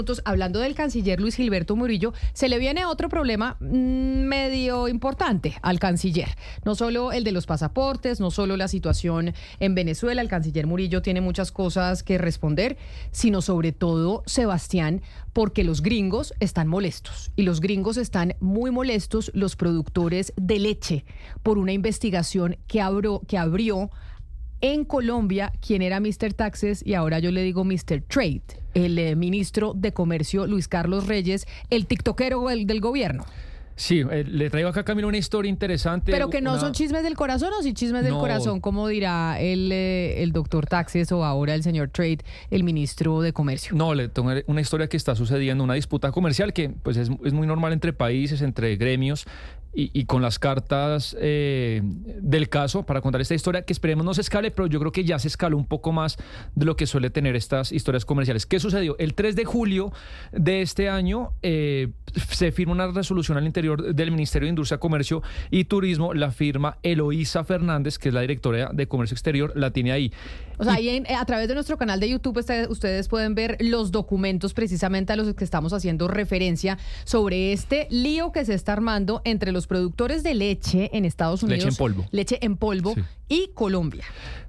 Hablando del canciller Luis Gilberto Murillo, se le viene otro problema medio importante al canciller. No solo el de los pasaportes, no solo la situación en Venezuela, el canciller Murillo tiene muchas cosas que responder, sino sobre todo, Sebastián, porque los gringos están molestos. Y los gringos están muy molestos, los productores de leche, por una investigación que abrió en Colombia, quien era Mr. Taxes y ahora yo le digo Mr. Trade, el ministro de Comercio Luis Carlos Reyes, el tiktokero del gobierno. Sí, le traigo acá, Camilo, una historia interesante. Pero que no son chismes del corazón, o sí chismes del corazón, como dirá el doctor Taxes o ahora el señor Trade, el ministro de Comercio. No, le tengo una historia que está sucediendo, una disputa comercial que pues es muy normal entre países, entre gremios. Y con las cartas del caso para contar esta historia que esperemos no se escale, pero yo creo que ya se escaló un poco más de lo que suele tener estas historias comerciales. ¿Qué sucedió? El 3 de julio de este año se firma una resolución al interior del Ministerio de Industria, Comercio y Turismo. La firma Eloísa Fernández, que es la directora de Comercio Exterior, la tiene ahí. O sea, ahí a través de nuestro canal de YouTube ustedes pueden ver los documentos precisamente a los que estamos haciendo referencia sobre este lío que se está armando entre los productores de leche en Estados Unidos. Leche en polvo sí. Y Colombia.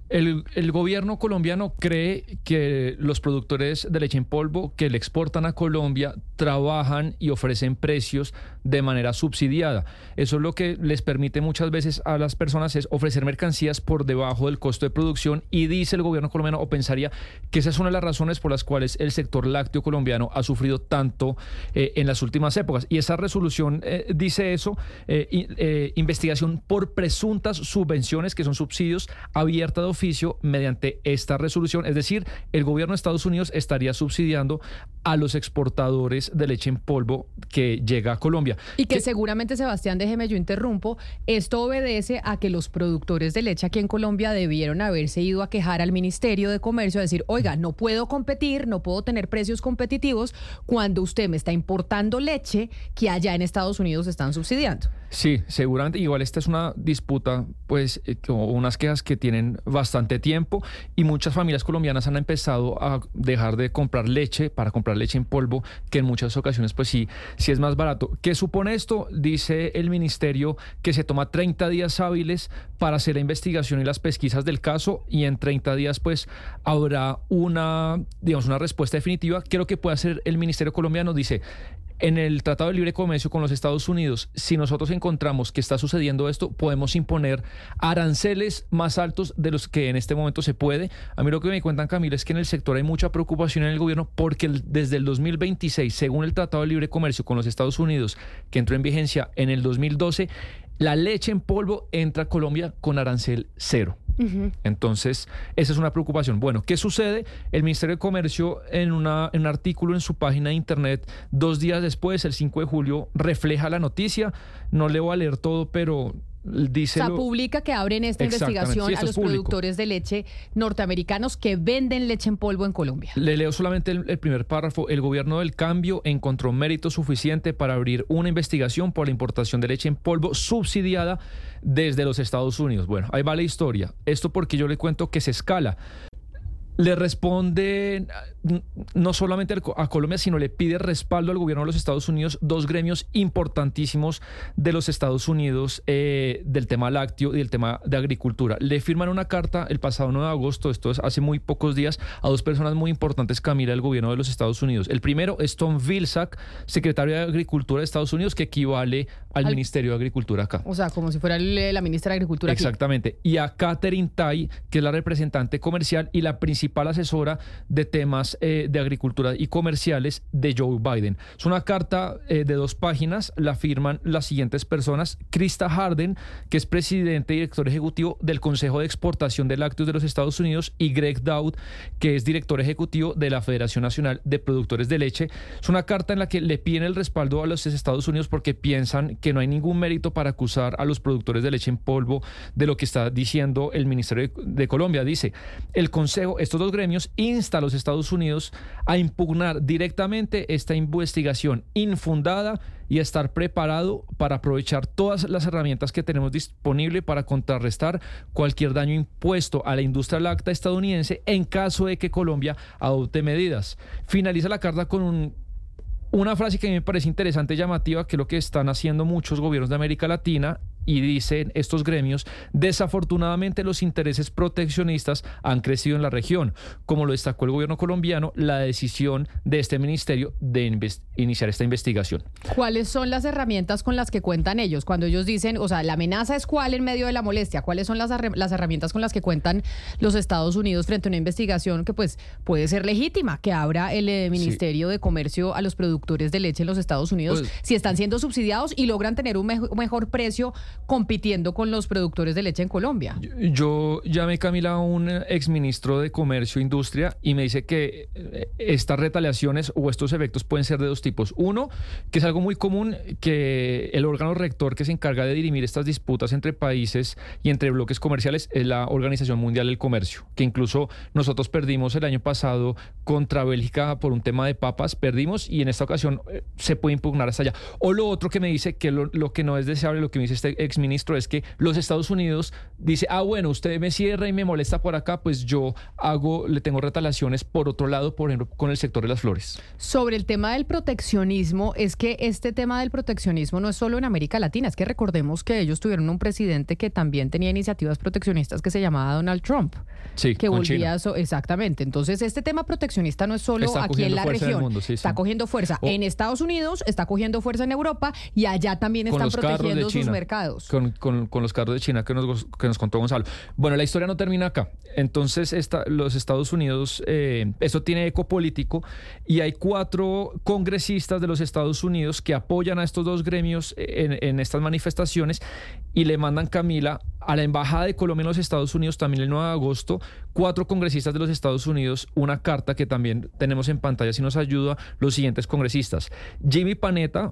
El gobierno colombiano cree que los productores de leche en polvo que le exportan a Colombia trabajan y ofrecen precios de manera subsidiada. Eso es lo que les permite muchas veces a las personas es ofrecer mercancías por debajo del costo de producción, y dice el gobierno colombiano, o pensaría que esa es una de las razones por las cuales el sector lácteo colombiano ha sufrido tanto en las últimas épocas. Y esa resolución dice eso, investigación por presuntas subvenciones, que son subsidios, abierta de oficio mediante esta resolución. Es decir, el gobierno de Estados Unidos estaría subsidiando a los exportadores de leche en polvo que llega a Colombia. Y que seguramente, Sebastián, déjeme yo interrumpo, esto obedece a que los productores de leche aquí en Colombia debieron haberse ido a quejar al Ministerio de Comercio, a decir, oiga, no puedo competir, no puedo tener precios competitivos cuando usted me está importando leche que allá en Estados Unidos están subsidiando. Sí, seguramente. Igual esta es una disputa, pues, unas quejas que tienen bastante tiempo, y muchas familias colombianas han empezado a dejar de comprar leche para comprar leche en polvo, que en muchas ocasiones, pues sí es más barato. ¿Qué supone esto? Dice el ministerio que se toma 30 días hábiles para hacer la investigación y las pesquisas del caso, y en 30 días, pues, habrá una respuesta definitiva. Creo que puede hacer el ministerio colombiano. Dice: en el Tratado de Libre Comercio con los Estados Unidos, si nosotros encontramos que está sucediendo esto, podemos imponer aranceles más altos de los que en este momento se puede. A mí lo que me cuentan, Camila, es que en el sector hay mucha preocupación en el gobierno porque desde el 2026, según el Tratado de Libre Comercio con los Estados Unidos, que entró en vigencia en el 2012, la leche en polvo entra a Colombia con arancel cero. Entonces, esa es una preocupación. Bueno, ¿qué sucede? El Ministerio de Comercio, en un artículo en su página de internet, 2 días después, el 5 de julio, refleja la noticia. No le voy a leer todo, pero dice... O sea, publica que abren esta investigación a los productores de leche norteamericanos que venden leche en polvo en Colombia. Le leo solamente el primer párrafo. El gobierno del cambio encontró mérito suficiente para abrir una investigación por la importación de leche en polvo subsidiada desde los Estados Unidos. Bueno, ahí va la historia. Esto porque yo le cuento que se escala. Le responde no solamente a Colombia, sino le pide respaldo al gobierno de los Estados Unidos 2 gremios importantísimos de los Estados Unidos del tema lácteo y del tema de agricultura. Le firman una carta el pasado 9 de agosto, esto es hace muy pocos días, a 2 personas muy importantes, Camila, del gobierno de los Estados Unidos. El primero es Tom Vilsack, secretario de Agricultura de Estados Unidos, que equivale al Ministerio de Agricultura acá. O sea, como si fuera la ministra de Agricultura. Exactamente. Aquí. Y a Katherine Tai, que es la representante comercial y la principal asesora de temas de agricultura y comerciales de Joe Biden. Es una carta de 2 páginas, la firman las siguientes personas: Krista Harden, que es presidente y director ejecutivo del Consejo de Exportación de Lácteos de los Estados Unidos, y Greg Dowd, que es director ejecutivo de la Federación Nacional de Productores de Leche. Es una carta en la que le piden el respaldo a los Estados Unidos porque piensan que no hay ningún mérito para acusar a los productores de leche en polvo de lo que está diciendo el Ministerio de Colombia. Dice: el Consejo, estos estos dos gremios insta a los Estados Unidos a impugnar directamente esta investigación infundada y a estar preparado para aprovechar todas las herramientas que tenemos disponibles para contrarrestar cualquier daño impuesto a la industria láctea estadounidense en caso de que Colombia adopte medidas. Finaliza la carta con una frase que a mí me parece interesante y llamativa, que es lo que están haciendo muchos gobiernos de América Latina, y dicen estos gremios: desafortunadamente los intereses proteccionistas han crecido en la región. Como lo destacó el gobierno colombiano, la decisión de este ministerio de iniciar esta investigación. ¿Cuáles son las herramientas con las que cuentan ellos? Cuando ellos dicen, o sea, la amenaza es cuál en medio de la molestia, ¿cuáles son las herramientas con las que cuentan los Estados Unidos frente a una investigación que pues puede ser legítima, que abra el Ministerio de Comercio a los productores de leche en los Estados Unidos, pues, si están siendo subsidiados y logran tener un mejor precio compitiendo con los productores de leche en Colombia? Yo llamé, Camila, a un exministro de Comercio e Industria y me dice que estas retaliaciones o estos efectos pueden ser de dos tipos. Uno, que es algo muy común, que el órgano rector que se encarga de dirimir estas disputas entre países y entre bloques comerciales es la Organización Mundial del Comercio, que incluso nosotros perdimos el año pasado contra Bélgica por un tema de papas, perdimos, y en esta ocasión se puede impugnar hasta allá. O lo otro que me dice, que lo que no es deseable, lo que me dice este exministro, es que los Estados Unidos dice: bueno, usted me cierra y me molesta por acá, pues yo le tengo retaliaciones por otro lado, por ejemplo, con el sector de las flores. Sobre el tema del proteccionismo, es que este tema del proteccionismo no es solo en América Latina, es que recordemos que ellos tuvieron un presidente que también tenía iniciativas proteccionistas, que se llamaba Donald Trump. Sí, que volvía exactamente. Entonces, este tema proteccionista no es solo aquí en la región, mundo, está cogiendo fuerza en Estados Unidos, está cogiendo fuerza en Europa, y allá también están protegiendo sus mercados. Con los carros de China que nos contó Gonzalo. Bueno, la historia no termina acá. Entonces, los Estados Unidos, esto tiene eco político, y hay 4 congresistas de los Estados Unidos que apoyan a estos dos gremios en estas manifestaciones, y le mandan, Camila, a la Embajada de Colombia en los Estados Unidos, también el 9 de agosto, 4 congresistas de los Estados Unidos, una carta que también tenemos en pantalla si nos ayuda, los siguientes congresistas: Jimmy Panetta,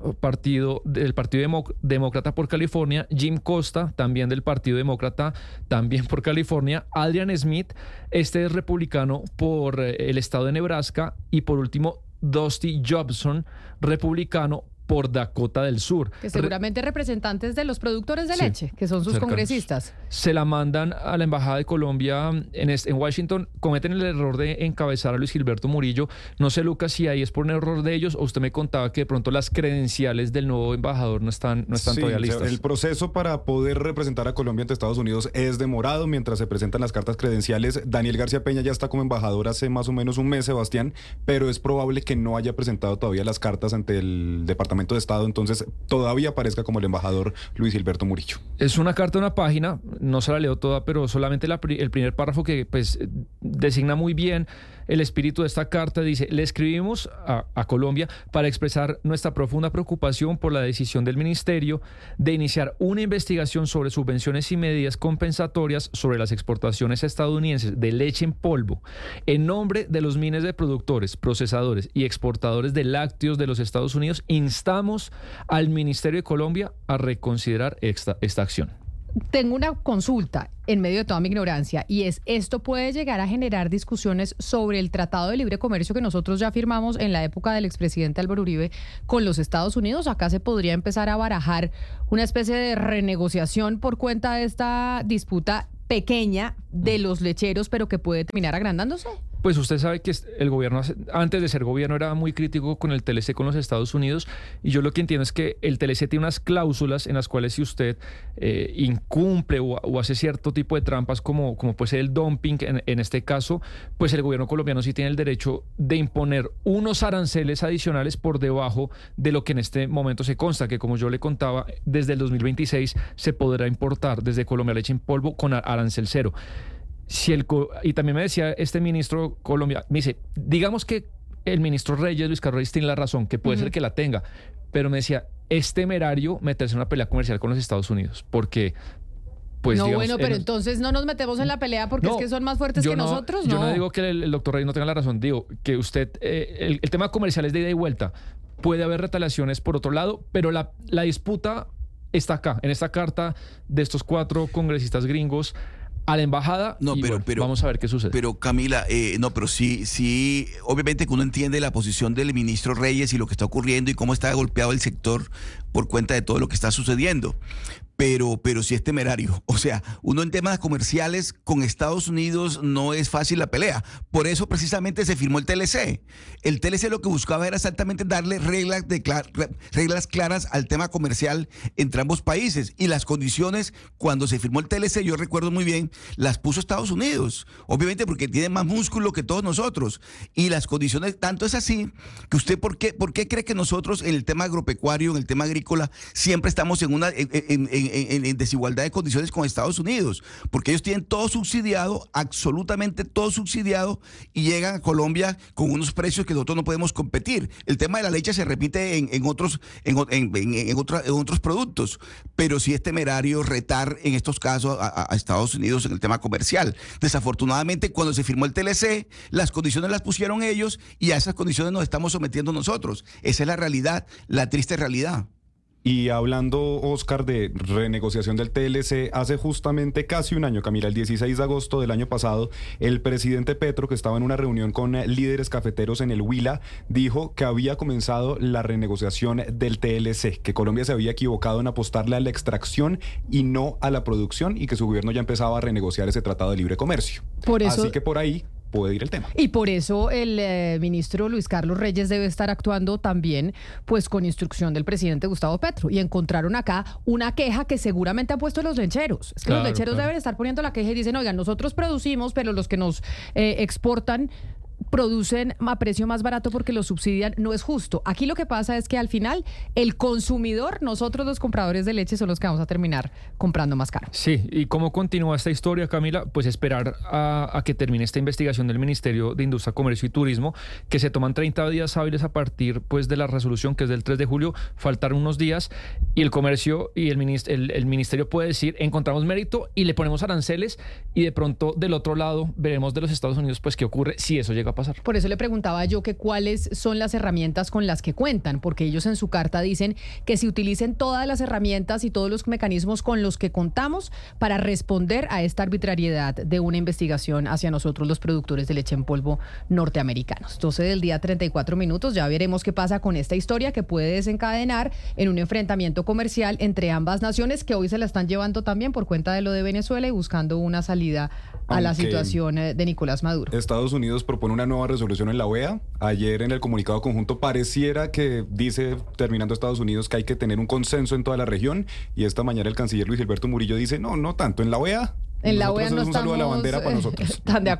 del Partido Demócrata por California; Jim Costa, también del Partido Demócrata, también por California; Adrian Smith, este es republicano por el estado de Nebraska; y por último, Dusty Jobson, republicano por Dakota del Sur. Que seguramente representantes de los productores de leche, que son sus cercanos congresistas. Se la mandan a la Embajada de Colombia en Washington. Cometen el error de encabezar a Luis Gilberto Murillo. No sé, Lucas, si ahí es por un error de ellos, o usted me contaba que de pronto las credenciales del nuevo embajador no están todavía listas. El proceso para poder representar a Colombia ante Estados Unidos es demorado mientras se presentan las cartas credenciales. Daniel García Peña ya está como embajador hace más o menos un mes, Sebastián, pero es probable que no haya presentado todavía las cartas ante el Departamento de Estado, entonces todavía aparezca como el embajador Luis Gilberto Murillo. Es una carta de una página, no se la leo toda, pero solamente el primer párrafo, que pues designa muy bien el espíritu de esta carta. Dice: le escribimos a Colombia para expresar nuestra profunda preocupación por la decisión del ministerio de iniciar una investigación sobre subvenciones y medidas compensatorias sobre las exportaciones estadounidenses de leche en polvo en nombre de los miles de productores, procesadores y exportadores de lácteos de los Estados Unidos. Instamos al Ministerio de Colombia a reconsiderar esta acción. Tengo una consulta en medio de toda mi ignorancia, y ¿esto puede llegar a generar discusiones sobre el Tratado de Libre Comercio que nosotros ya firmamos en la época del expresidente Álvaro Uribe con los Estados Unidos? Acá se podría empezar a barajar una especie de renegociación por cuenta de esta disputa pequeña de los lecheros, pero que puede terminar agrandándose. Pues usted sabe que el gobierno, antes de ser gobierno, era muy crítico con el TLC con los Estados Unidos, y yo lo que entiendo es que el TLC tiene unas cláusulas en las cuales, si usted incumple o hace cierto tipo de trampas, como puede ser el dumping en este caso, pues el gobierno colombiano sí tiene el derecho de imponer unos aranceles adicionales por debajo de lo que en este momento se consta, que, como yo le contaba, desde el 2026 se podrá importar desde Colombia leche en polvo con arancel cero. Y también me decía este ministro Colombia, me dice: digamos que el ministro Luis Carlos Reyes, tiene la razón, que puede ser que la tenga, pero me decía, es temerario meterse en una pelea comercial con los Estados Unidos, porque pues, no, digamos, bueno, pero entonces no nos metemos en la pelea porque es que son más fuertes que nosotros. Yo no digo que el doctor Reyes no tenga la razón, digo que usted, el tema comercial es de ida y vuelta, puede haber retaliaciones por otro lado, pero la disputa está acá, en esta carta de estos 4 congresistas gringos a la embajada vamos a ver qué sucede. Pero Camila, pero sí, obviamente que uno entiende la posición del ministro Reyes y lo que está ocurriendo y cómo está golpeado el sector por cuenta de todo lo que está sucediendo. Pero sí es temerario. O sea, uno en temas comerciales con Estados Unidos no es fácil la pelea. Por eso precisamente se firmó el TLC. El TLC lo que buscaba era exactamente darle reglas claras al tema comercial entre ambos países. Y las condiciones, cuando se firmó el TLC, yo recuerdo muy bien, las puso Estados Unidos. Obviamente porque tiene más músculo que todos nosotros. Y las condiciones, tanto es así, que usted, ¿por qué cree que nosotros en el tema agropecuario, en el tema agrícola, siempre estamos en desigualdad de condiciones con Estados Unidos? Porque ellos tienen todo subsidiado, absolutamente todo subsidiado, y llegan a Colombia con unos precios que nosotros no podemos competir. El tema de la leche se repite en otros productos, pero sí es temerario retar en estos casos a Estados Unidos en el tema comercial. Desafortunadamente, cuando se firmó el TLC, las condiciones las pusieron ellos y a esas condiciones nos estamos sometiendo nosotros. Esa es la realidad, la triste realidad. Y hablando, Oscar, de renegociación del TLC, hace justamente casi un año, Camila, el 16 de agosto del año pasado, el presidente Petro, que estaba en una reunión con líderes cafeteros en el Huila, dijo que había comenzado la renegociación del TLC, que Colombia se había equivocado en apostarle a la extracción y no a la producción, y que su gobierno ya empezaba a renegociar ese tratado de libre comercio. Así que por ahí puede ir el tema. Y por eso el ministro Luis Carlos Reyes debe estar actuando también pues con instrucción del presidente Gustavo Petro. Y encontraron acá una queja que seguramente han puesto los lecheros. Es que los lecheros deben estar poniendo la queja y dicen, oigan, nosotros producimos, pero los que nos exportan producen a precio más barato porque lo subsidian. No es justo. Aquí lo que pasa es que al final el consumidor, nosotros los compradores de leche, son los que vamos a terminar comprando más caro. Sí, ¿y cómo continúa esta historia, Camila? Pues esperar a que termine esta investigación del Ministerio de Industria, Comercio y Turismo, que se toman 30 días hábiles a partir pues de la resolución, que es del 3 de julio, faltaron unos días, y el comercio y el ministerio puede decir, encontramos mérito y le ponemos aranceles, y de pronto del otro lado veremos de los Estados Unidos pues qué ocurre si eso llega a pasar. Por eso le preguntaba yo que cuáles son las herramientas con las que cuentan, porque ellos en su carta dicen que se utilicen todas las herramientas y todos los mecanismos con los que contamos para responder a esta arbitrariedad de una investigación hacia nosotros los productores de leche en polvo norteamericanos. 12 del día, 34 minutos, ya veremos qué pasa con esta historia que puede desencadenar en un enfrentamiento comercial entre ambas naciones, que hoy se la están llevando también por cuenta de lo de Venezuela y buscando una salida a la situación de Nicolás Maduro. Estados Unidos propone una nueva resolución en la OEA. Ayer en el comunicado conjunto pareciera que dice, terminando Estados Unidos, que hay que tener un consenso en toda la región, y esta mañana el canciller Luis Gilberto Murillo dice, no tanto, en la OEA. En la OEA no es un saludo a la estamos bandera para nosotros. tan de acuerdo.